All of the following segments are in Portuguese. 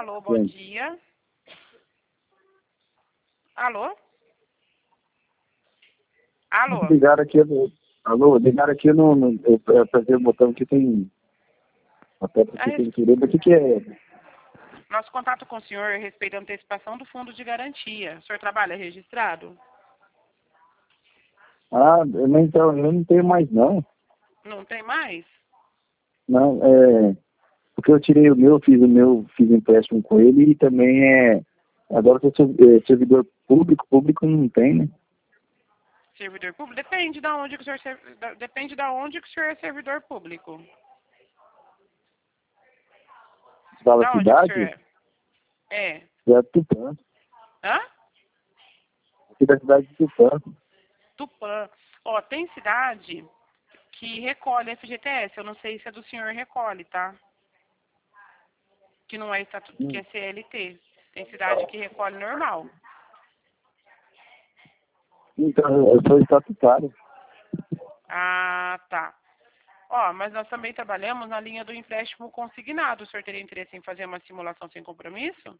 Alô, bom dia. Alô? Alô? Ligaram aqui no... Alô, ligaram aqui no eu apertei o botão que tem... Aperta aqui, tem que ler. O que é? Nosso contato com o senhor é a respeito da antecipação do fundo de garantia. O senhor trabalha registrado? Ah, então, eu não tenho mais não. Não tem mais? Não, porque eu tirei fiz empréstimo com ele e também agora eu sou servidor público não tem, né? Servidor público? Depende da onde que o senhor depende da onde que o senhor é servidor público. Você fala Da onde que o cidade? senhor é? É. É Tupã. Hã? Aqui da cidade de Tupã. Tupã. Ó, tem cidade que recolhe FGTS. Eu não sei se é do senhor recolhe, tá? Que não é que é CLT. Tem cidade que recolhe normal. Então, eu sou estatutário. Ah, tá. Ó, mas nós também trabalhamos na linha do empréstimo consignado. O senhor teria interesse em fazer uma simulação sem compromisso?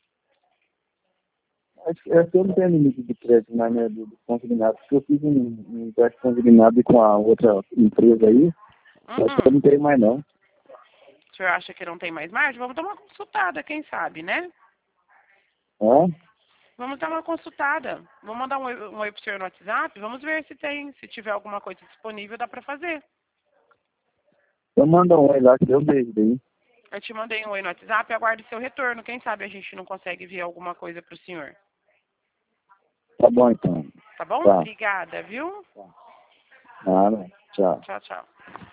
Acho que eu não tenho limite de crédito na minha do consignado, porque eu fiz um empréstimo consignado com a outra empresa aí. Acho que eu não tenho mais não. O senhor acha que não tem mais margem? Vamos dar uma consultada, quem sabe, né? Vamos dar uma consultada. Vamos mandar um oi pro senhor no WhatsApp. Vamos ver se tem. Se tiver alguma coisa disponível, dá pra fazer. Eu mando um oi lá que eu vejo daí. Eu te mandei um oi no WhatsApp e aguardo seu retorno. Quem sabe a gente não consegue ver alguma coisa pro senhor. Tá bom então. Tá bom? Tá. Obrigada, viu? Nada. Tchau. Tchau, tchau.